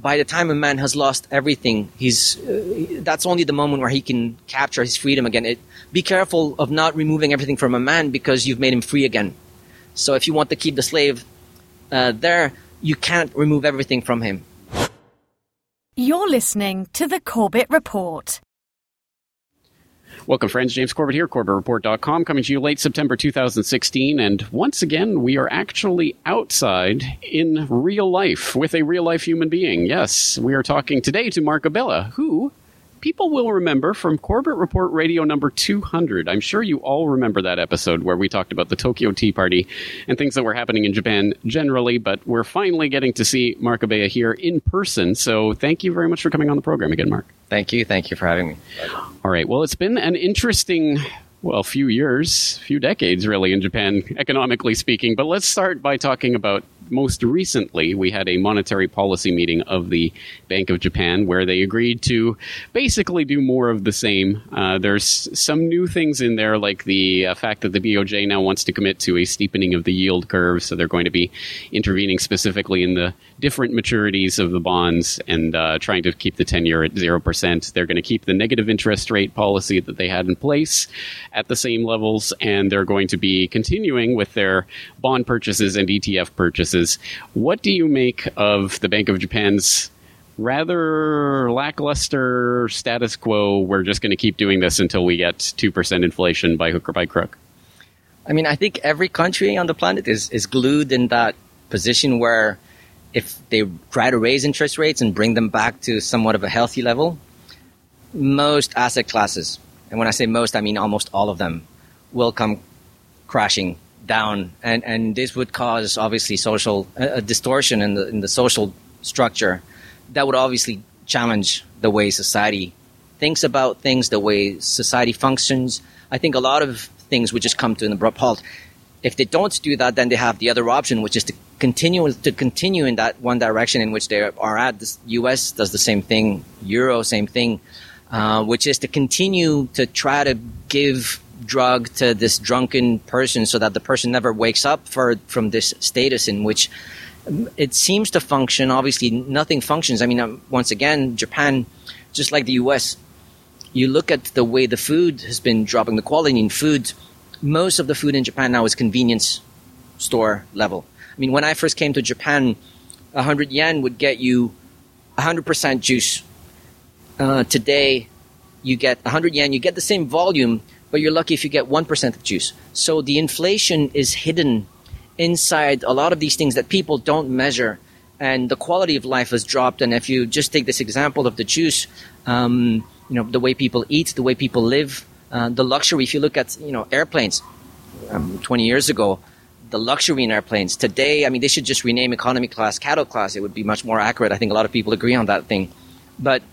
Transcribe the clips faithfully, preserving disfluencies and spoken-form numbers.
by the time a man has lost everything, he's uh, that's only the moment where he can capture his freedom again. It, be careful of not removing everything from a man because you've made him free again. So if you want to keep the slave uh, there, you can't remove everything from him. You're listening to the Corbett Report. Welcome, friends. James Corbett here, Corbett Report dot com, coming to you late September two thousand sixteen. And once again, we are actually outside in real life with a real-life human being. Yes, we are talking today to Mark Abela, who people will remember from Corbett Report Radio number two hundred. I'm sure you all remember that episode where we talked about the Tokyo Tea Party and things that were happening in Japan generally, but we're finally getting to see Mark Abela here in person. So thank you very much for coming on the program again, Mark. Thank you. Thank you for having me. All right. Well, it's been an interesting, well, few years, few decades, really, in Japan, economically speaking. But let's start by talking about most recently, we had a monetary policy meeting of the Bank of Japan where they agreed to basically do more of the same. Uh, there's some new things in there, like the uh, fact that the B O J now wants to commit to a steepening of the yield curve. So they're going to be intervening specifically in the different maturities of the bonds and uh, trying to keep the ten-year at zero percent. They're going to keep the negative interest rate policy that they had in place at the same levels, and they're going to be continuing with their bond purchases and E T F purchases. What do you make of the Bank of Japan's rather lackluster status quo? We're just going to keep doing this until we get two percent inflation by hook or by crook. I mean, I think every country on the planet is, is glued in that position where if they try to raise interest rates and bring them back to somewhat of a healthy level, most asset classes, and when I say most, I mean almost all of them, will come crashing down, and, and this would cause obviously social a, a distortion in the in the social structure that would obviously challenge the way society thinks about things, the way society functions. I think a lot of things would just come to an abrupt halt. If they don't do that, then they have the other option, which is to continue to continue in that one direction in which they are at. The U S does the same thing, Euro, same thing, uh, which is to continue to try to give drug to this drunken person so that the person never wakes up for, from this status in which it seems to function. Obviously, nothing functions. I mean, um, once again, Japan, just like the U S, you look at the way the food has been dropping, the quality in food. Most of the food in Japan now is convenience store level. I mean, when I first came to Japan, one hundred yen would get you one hundred percent juice. Uh, today, you get one hundred yen, you get the same volume, but you're lucky if you get one percent of juice. So the inflation is hidden inside a lot of these things that people don't measure, and the quality of life has dropped. And if you just take this example of the juice, um, you know, the way people eat, the way people live, uh, the luxury. If you look at, you know, airplanes um, twenty years ago, the luxury in airplanes. Today, I mean, they should just rename economy class cattle class. It would be much more accurate. I think a lot of people agree on that thing. But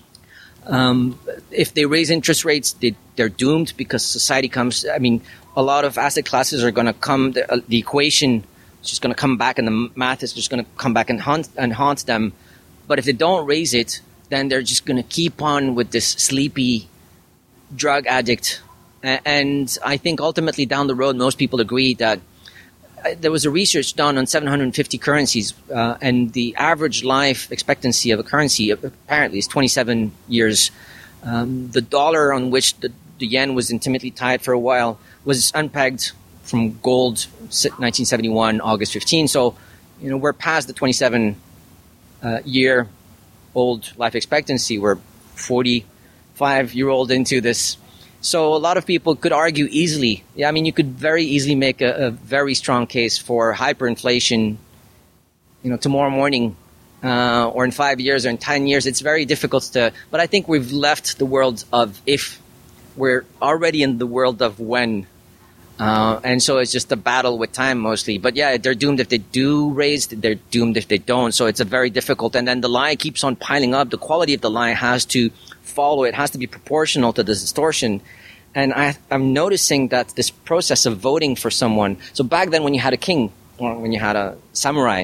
Um, if they raise interest rates, they, they're doomed because society comes. I mean, a lot of asset classes are going to come. The, uh, the equation is just going to come back, and the math is just going to come back and haunt and haunt them. But if they don't raise it, then they're just going to keep on with this sleepy drug addict. A- and I think ultimately down the road, most people agree that uh, there was a research done on seven hundred fifty currencies, uh, and the average life expectancy of a currency apparently is twenty-seven years. Um, the dollar, on which the, the yen was intimately tied for a while, was unpegged from gold, nineteen seventy-one, August fifteenth. So, you know, we're past the twenty-seven uh, year old life expectancy. We're forty-five year old into this. So a lot of people could argue easily. Yeah, I mean, you could very easily make a, a very strong case for hyperinflation, you know, tomorrow morning, uh, or in five years or in ten years. It's very difficult to, but I think we've left the world of if. We're already in the world of when. Uh, and so it's just a battle with time mostly. But yeah, they're doomed if they do raise, they're doomed if they don't. So it's a very difficult. And then the lie keeps on piling up. The quality of the lie has to follow. It has to be proportional to the distortion. And I, I'm noticing that this process of voting for someone. So back then when you had a king or when you had a samurai,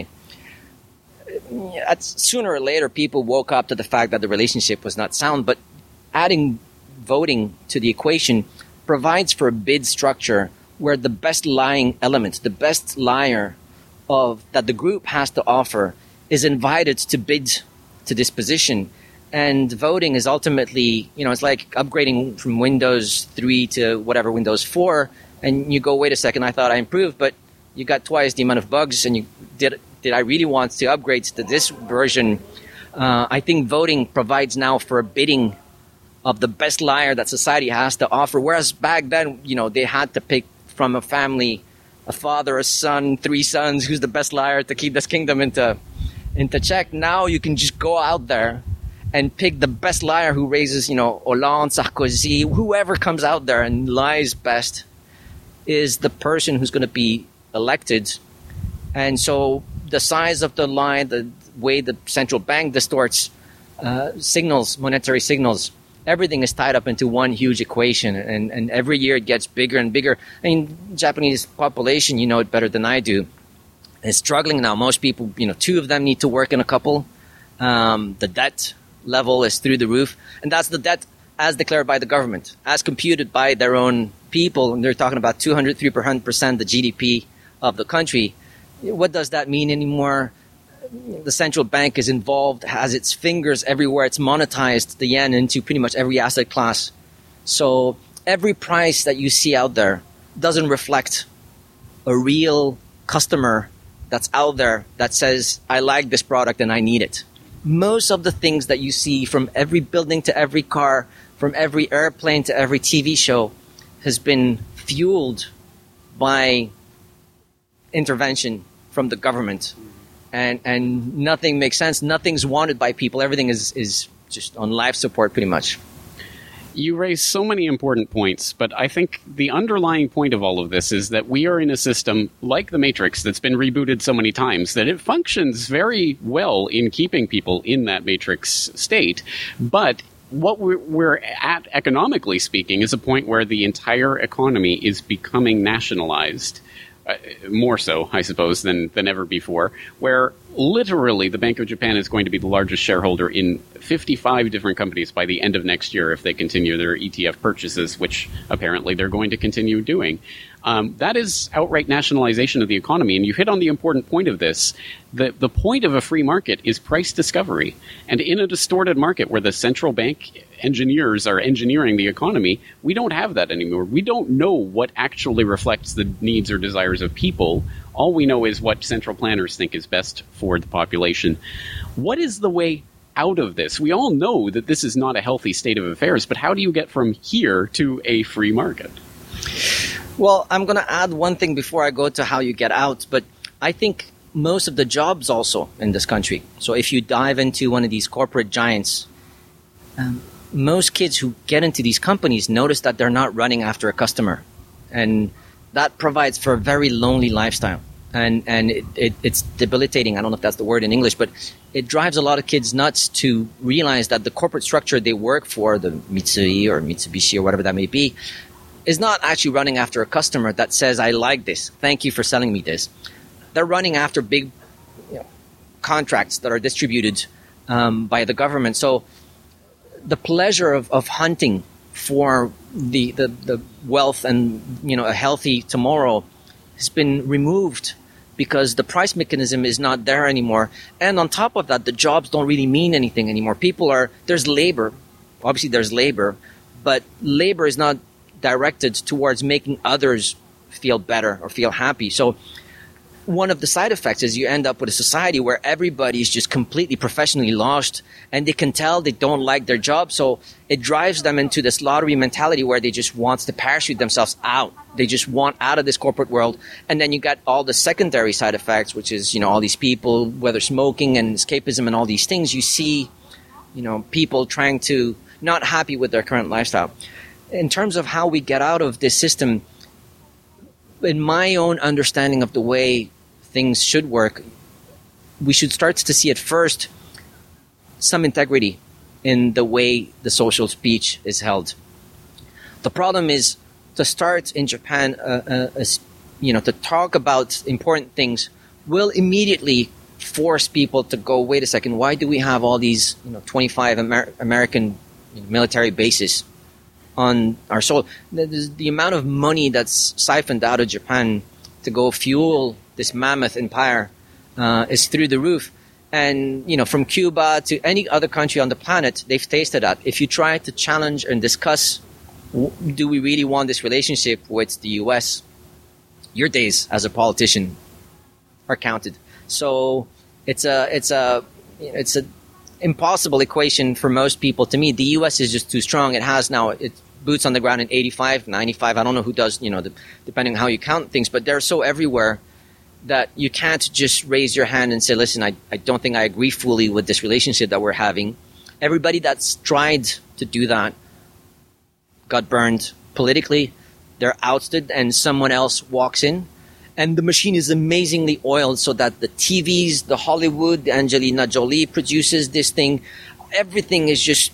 sooner or later people woke up to the fact that the relationship was not sound. But adding voting to the equation provides for a bid structure where the best lying element, the best liar of that the group has to offer, is invited to bid to this position. And voting is ultimately, you know, it's like upgrading from Windows three to whatever, Windows four, and you go, wait a second, I thought I improved, but you got twice the amount of bugs, and you did, did I really want to upgrade to this version? Uh, I think voting provides now for a bidding of the best liar that society has to offer, whereas back then, you know, they had to pick from a family, a father, a son, three sons, who's the best liar to keep this kingdom into, into check. Now you can just go out there and pick the best liar who raises, you know, Hollande, Sarkozy, whoever comes out there and lies best is the person who's going to be elected. And so the size of the lie, the way the central bank distorts uh, signals, monetary signals, everything is tied up into one huge equation. And, and every year it gets bigger and bigger. I mean, Japanese population, you know it better than I do, is struggling now. Most people, you know, two of them need to work in a couple. Um, the debt level is through the roof, and that's the debt as declared by the government, as computed by their own people, and they're talking about two hundred, three hundred percent the G D P of the country. What does that mean anymore? The central bank is involved, has its fingers everywhere. It's monetized the yen into pretty much every asset class. So every price that you see out there doesn't reflect a real customer that's out there that says, I like this product and I need it. Most of the things that you see, from every building to every car, from every airplane to every T V show, has been fueled by intervention from the government. And and nothing makes sense. Nothing's wanted by people. Everything is, is just on life support pretty much. You raise so many important points, but I think the underlying point of all of this is that we are in a system like the Matrix that's been rebooted so many times that it functions very well in keeping people in that Matrix state. But what we're, we're at, economically speaking, is a point where the entire economy is becoming nationalized. Uh, more so, I suppose, than, than ever before, where literally the Bank of Japan is going to be the largest shareholder in fifty-five different companies by the end of next year if they continue their E T F purchases, which apparently they're going to continue doing. Um, that is outright nationalization of the economy. And you hit on the important point of this. The, the point of a free market is price discovery. And in a distorted market where the central bank engineers are engineering the economy, we don't have that anymore. We don't know what actually reflects the needs or desires of people. All we know is what central planners think is best for the population. What is the way out of this? We all know that this is not a healthy state of affairs, but how do you get from here to a free market? Well, I'm going to add one thing before I go to how you get out, but I think most of the jobs also in this country. So if you dive into one of these corporate giants, um, most kids who get into these companies notice that they're not running after a customer. And that provides for a very lonely lifestyle. And and it, it, it's debilitating. I don't know if that's the word in English, but it drives a lot of kids nuts to realize that the corporate structure they work for, the Mitsui or Mitsubishi or whatever that may be, is not actually running after a customer that says, I like this. Thank you for selling me this. They're running after big you know, contracts that are distributed um, by the government. So the pleasure of, of hunting for the, the, the wealth and you know a healthy tomorrow has been removed because the price mechanism is not there anymore. And on top of that, the jobs don't really mean anything anymore. People are, there's labor. Obviously there's labor, but labor is not directed towards making others feel better or feel happy. So one of the side effects is you end up with a society where everybody is just completely professionally lost and they can tell they don't like their job. So it drives them into this lottery mentality where they just want to parachute themselves out. They just want out of this corporate world. And then you got all the secondary side effects, which is, you know, all these people, whether smoking and escapism and all these things, you see, you know, people trying to not happy with their current lifestyle. In terms of how we get out of this system, in my own understanding of the way things should work, we should start to see at first some integrity in the way the social speech is held. The problem is to start in Japan, uh, uh, as, you know, to talk about important things will immediately force people to go, wait a second, why do we have all these, you know, twenty-five Amer- American military bases on our soil? The, the amount of money that's siphoned out of Japan to go fuel this mammoth empire uh, is through the roof. And, you know, from Cuba to any other country on the planet, they've tasted that. If you try to challenge and discuss, do we really want this relationship with the U S, your days as a politician are counted. So it's a, it's a, it's a impossible equation for most people. To me, the U S is just too strong. It has now its boots on the ground in eighty-five, ninety-five. I don't know who does, you know, the, depending on how you count things, but they're so everywhere that you can't just raise your hand and say, listen, I, I don't think I agree fully with this relationship that we're having. Everybody that's tried to do that got burned politically. They're ousted and someone else walks in. And the machine is amazingly oiled so that the T Vs, the Hollywood, Angelina Jolie produces this thing. Everything is just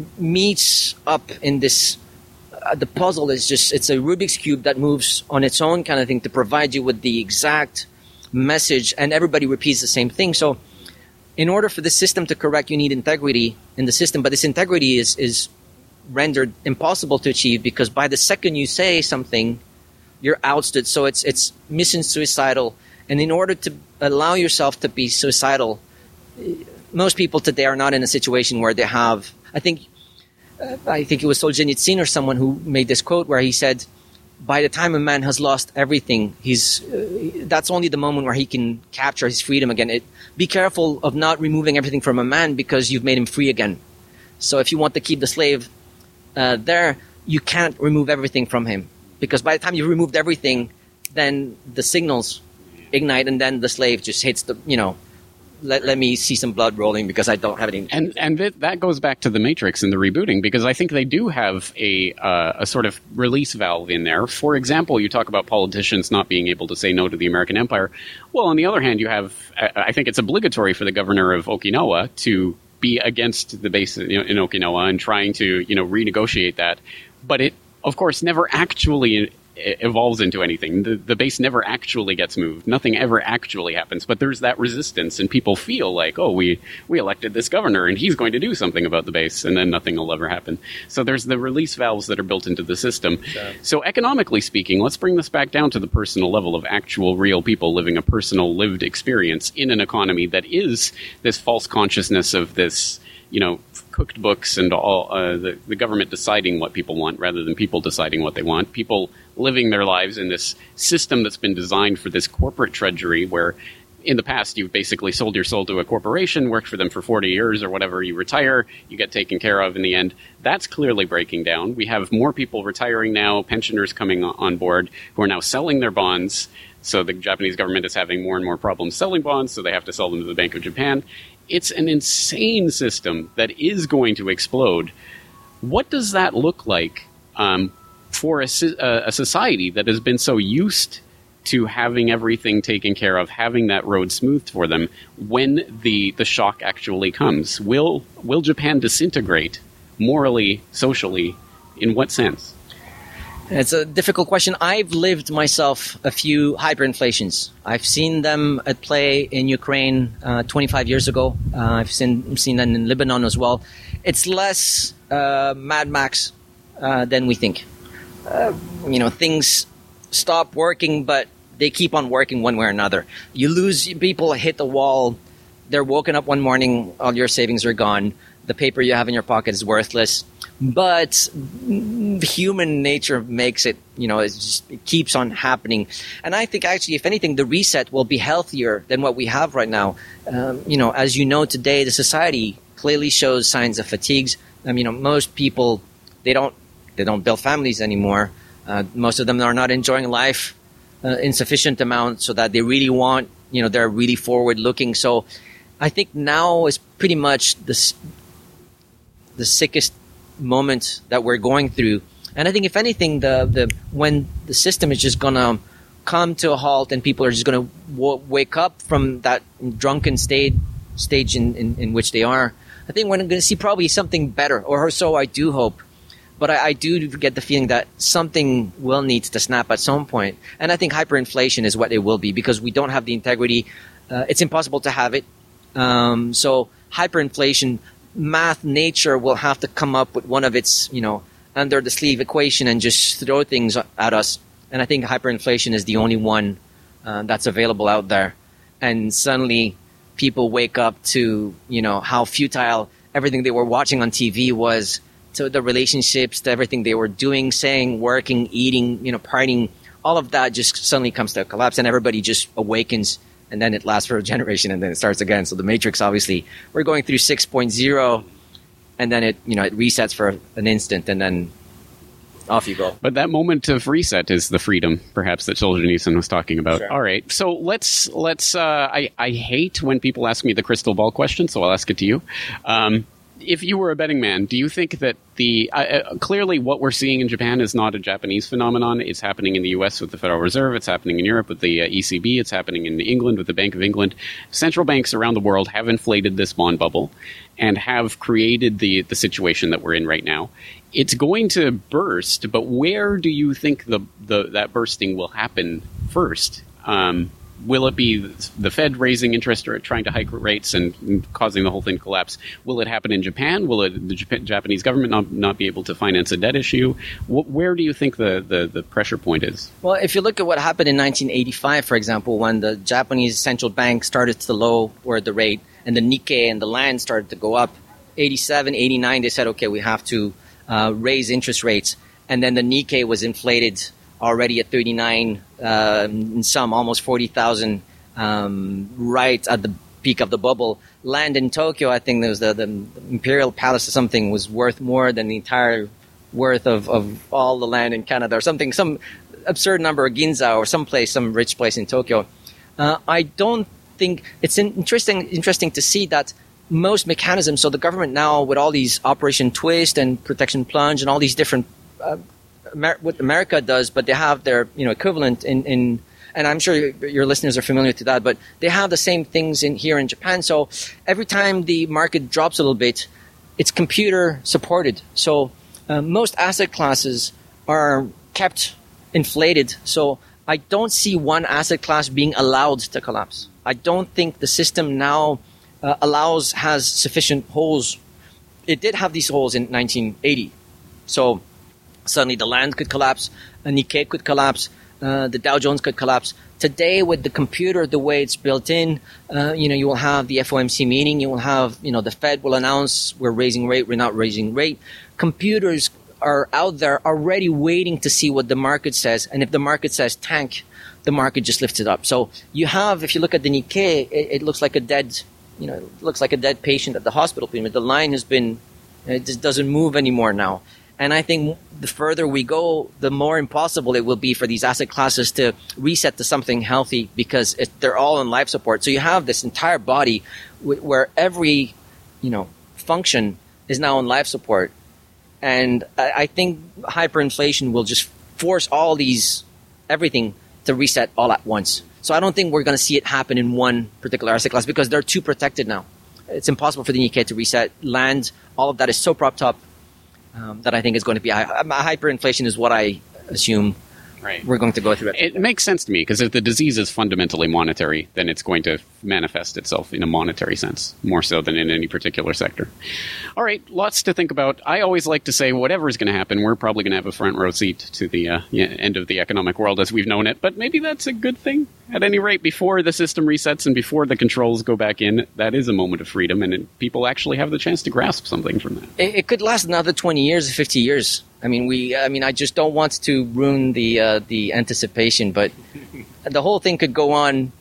meets up in this. Uh, the puzzle is just, it's a Rubik's Cube that moves on its own kind of thing to provide you with the exact message, and everybody repeats the same thing. So in order for the system to correct, you need integrity in the system, but this integrity is, is rendered impossible to achieve because by the second you say something, you're ousted. So it's it's mission suicidal. And in order to allow yourself to be suicidal, most people today are not in a situation where they have, I think, uh, I think it was Solzhenitsyn or someone who made this quote where he said, by the time a man has lost everything, he's uh, that's only the moment where he can capture his freedom again. It, be careful of not removing everything from a man because you've made him free again. So if you want to keep the slave uh, there, you can't remove everything from him. Because by the time you've removed everything, then the signals ignite and then the slave just hits the, you know, let, let me see some blood rolling because I don't have any. And and th- that goes back to the Matrix and the rebooting, because I think they do have a uh, a sort of release valve in there. For example, you talk about politicians not being able to say no to the American empire. Well, on the other hand, you have, I think it's obligatory for the governor of Okinawa to be against the base in Okinawa and trying to, you know, renegotiate that. But it, of course, never actually evolves into anything. The, the base never actually gets moved. Nothing ever actually happens. But there's that resistance, and people feel like, oh, we, we elected this governor, and he's going to do something about the base, and then nothing will ever happen. So there's the release valves that are built into the system. Sure. So economically speaking, let's bring this back down to the personal level of actual real people living a personal lived experience in an economy that is this false consciousness of this, you know, cooked books and all uh, the, the government deciding what people want rather than people deciding what they want. People living their lives in this system that's been designed for this corporate treasury where in the past you've basically sold your soul to a corporation, worked for them for forty years or whatever, you retire, you get taken care of in the end. That's clearly breaking down. We have more people retiring now, pensioners coming on board who are now selling their bonds. So the Japanese government is having more and more problems selling bonds, so they have to sell them to the Bank of Japan. It's an insane system that is going to explode. What does that look like um, for a, a society that has been so used to having everything taken care of, having that road smoothed for them when the, the shock actually comes? Will, will Japan disintegrate morally, socially? In what sense? It's a difficult question. I've lived myself a few hyperinflations. I've seen them at play in Ukraine uh, twenty-five years ago. Uh, I've seen seen them in Lebanon as well. It's less uh, Mad Max uh, than we think. Uh, you know, things stop working, but they keep on working one way or another. You lose people, hit the wall. They're woken up one morning, all your savings are gone. The paper you have in your pocket is worthless. But human nature makes it, you know, it just it keeps on happening. And I think actually, if anything, the reset will be healthier than what we have right now. Um, you know, as you know today, the society clearly shows signs of fatigues. I mean, you know, most people, they don't, they don't build families anymore. Uh, most of them are not enjoying life uh, in sufficient amount so that they really want, you know, they're really forward looking. So I think now is pretty much the, the sickest moment that we're going through. And I think if anything, the the when the system is just gonna come to a halt and people are just gonna w- wake up from that drunken state stage in, in, in which they are, I think we're going to see probably something better, or so I do hope. But I, I do get the feeling that something will need to snap at some point. And I think hyperinflation is what it will be because we don't have the integrity. Uh, it's impossible to have it. Um, so hyperinflation, math, nature will have to come up with one of its, you know, under the sleeve equation and just throw things at us. And I think hyperinflation is the only one uh, that's available out there. And suddenly people wake up to, you know, how futile everything they were watching on T V was, to the relationships, to everything they were doing, saying, working, eating, you know, partying, all of that just suddenly comes to a collapse, and everybody just awakens, and then it lasts for a generation, and then it starts again. So the Matrix, obviously, we're going through six point oh, and then it, you know, it resets for an instant, and then off you go. But that moment of reset is the freedom, perhaps, that Solzhenitsyn was talking about. Sure. All right, so let's let's. Uh, I I hate when people ask me the crystal ball question, so I'll ask it to you. Um, if you were a betting man, do you think that the uh, clearly what we're seeing in Japan is not a Japanese phenomenon? It's happening in the U S with the Federal Reserve. It's happening in Europe with the uh, E C B. It's happening in England with the Bank of England. Central banks around the world have inflated this bond bubble and have created the the situation that we're in right now. It's going to burst, but where do you think the, the that bursting will happen first? Um, will it be the Fed raising interest or trying to hike rates and, and causing the whole thing to collapse? Will it happen in Japan? Will it, the Japan, Japanese government not, not be able to finance a debt issue? Wh- where do you think the, the, the pressure point is? Well, if you look at what happened in nineteen eighty-five, for example, when the Japanese central bank started to lower the rate and the Nikkei and the yen started to go up, eighty-seven, eighty-nine, they said, okay, we have to uh, raise interest rates. And then the Nikkei was inflated already at thirty-nine, uh, in some almost forty thousand, um, right at the peak of the bubble. Land in Tokyo, I think there was the, the Imperial Palace or something, was worth more than the entire worth of, of all the land in Canada or something, some absurd number, of Ginza or someplace, some rich place in Tokyo. Uh, I don't think it's interesting, interesting to see that most mechanisms, so the government now with all these Operation Twist and Protection Plunge and all these different uh, Amer- what America does, but they have their, you know, equivalent in, in, and I'm sure your, your listeners are familiar to that, but they have the same things in here in Japan. So every time the market drops a little bit, it's computer supported. So uh, most asset classes are kept inflated. So I don't see one asset class being allowed to collapse. I don't think the system now uh, allows, has sufficient holes. It did have these holes in nineteen eighty. So suddenly the land could collapse, a Nikkei could collapse, uh, the Dow Jones could collapse. Today, with the computer, the way it's built in, uh, you know, you will have the F O M C meeting, you will have, you know, the Fed will announce we're raising rate, we're not raising rate. Computers are out there already waiting to see what the market says, and if the market says tank, the market just lifts it up. So you have, if you look at the Nikkei, it, it looks like a dead, you know, it looks like a dead patient at the hospital. The line has been, it just doesn't move anymore now. And I think the further we go, the more impossible it will be for these asset classes to reset to something healthy, because it, they're all on life support. So you have this entire body w- where every, you know, function is now on life support. And I, I think hyperinflation will just force all these, everything to reset all at once. So I don't think we're going to see it happen in one particular asset class because they're too protected now. It's impossible for the Nikkei to reset. Land, all of that is so propped up. Um, that I think is going to be high. Hyperinflation is what I assume right. we're going to go through. It makes sense to me, because if the disease is fundamentally monetary, then it's going to manifest itself in a monetary sense, more so than in any particular sector. All right, lots to think about. I always like to say whatever is going to happen, we're probably going to have a front row seat to the uh, end of the economic world as we've known it, but maybe that's a good thing. At any rate, before the system resets and before the controls go back in, that is a moment of freedom, and it, people actually have the chance to grasp something from that. It, it could last another twenty years, fifty years. I mean, we. I mean, I just don't want to ruin the uh, the anticipation, but the whole thing could go on.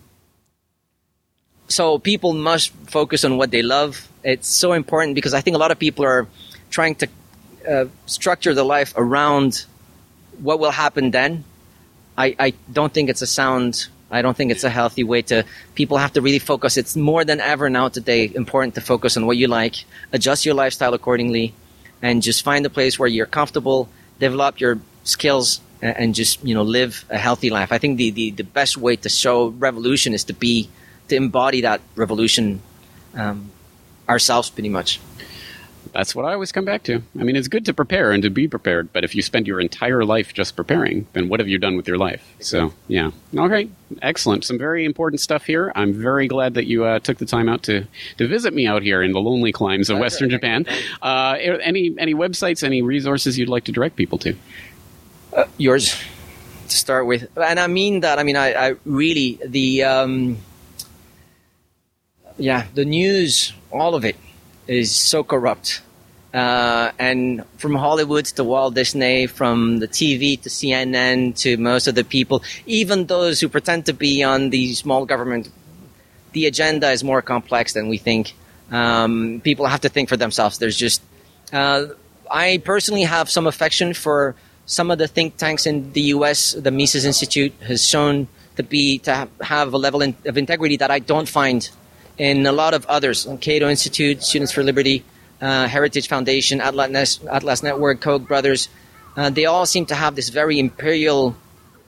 So people must focus on what they love. It's so important, because I think a lot of people are trying to uh, structure their life around what will happen then. I, I don't think it's a sound, I don't think it's a healthy way to, people have to really focus. It's more than ever now today important to focus on what you like, adjust your lifestyle accordingly, and just find a place where you're comfortable, develop your skills, and, and just, you know, live a healthy life. I think the, the, the best way to show revolution is to be, to embody that revolution um, ourselves pretty much. That's what I always come back to. I mean, it's good to prepare and to be prepared, but if you spend your entire life just preparing, then what have you done with your life? So, yeah. Okay, excellent. Some very important stuff here. I'm very glad that you uh, took the time out to, to visit me out here in the lonely climes of Western Japan. Uh, any any websites, any resources you'd like to direct people to? Uh, yours, to start with. And I mean that, I mean, I, I really, the... Um, Yeah, the news, all of it, is so corrupt. Uh, and from Hollywood to Walt Disney, from the T V to C N N to most of the people, even those who pretend to be on the small government, the agenda is more complex than we think. Um, people have to think for themselves. There's just, uh, I personally have some affection for some of the think tanks in the U S. The Mises Institute has shown to be to have a level in, of integrity that I don't find in a lot of others. Cato Institute, Students for Liberty, uh, Heritage Foundation, Atlas, Atlas Network, Koch brothers. Uh, they all seem to have this very imperial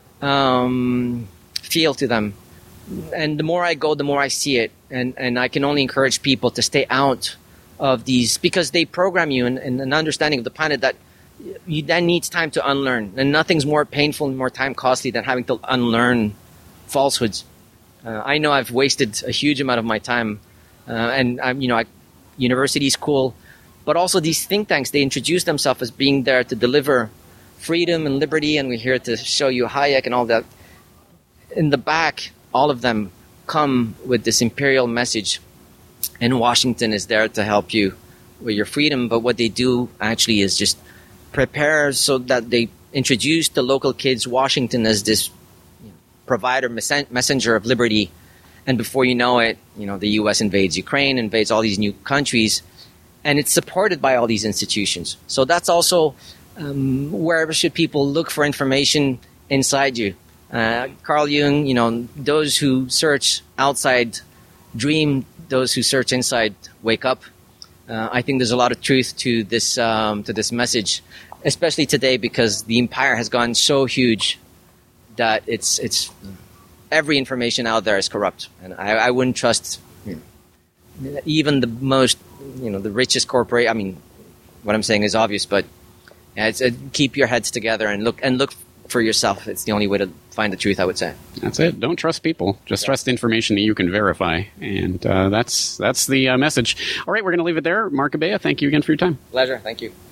um, feel to them. And the more I go, the more I see it. And, and I can only encourage people to stay out of these, because they program you in, in an understanding of the planet that you then needs time to unlearn. And nothing's more painful and more time costly than having to unlearn falsehoods. Uh, I know I've wasted a huge amount of my time, uh, and I'm, you know, I, university is cool, but also these think tanks, they introduce themselves as being there to deliver freedom and liberty, and we're here to show you Hayek and all that. In the back, all of them come with this imperial message, and Washington is there to help you with your freedom, but what they do actually is just prepare so that they introduce the local kids Washington as this provider, messenger of liberty, and before you know it, you know, the U S invades Ukraine, invades all these new countries, and it's supported by all these institutions. So that's also um, where should people look for information inside you. Uh, Carl Jung, you know, those who search outside dream, those who search inside wake up. Uh, I think there's a lot of truth to this um, to this message, especially today, because the empire has gone so huge that it's it's every information out there is corrupt, and I, I wouldn't trust you know, even the most you know the richest corporate. I mean, what I'm saying is obvious, but yeah, it's, uh, keep your heads together and look and look for yourself. It's the only way to find the truth, I would say. That's it. Don't trust people. Just yeah. trust information that you can verify, and uh, that's that's the uh, message. All right, we're going to leave it there. Mark Abaya, thank you again for your time. Pleasure. Thank you.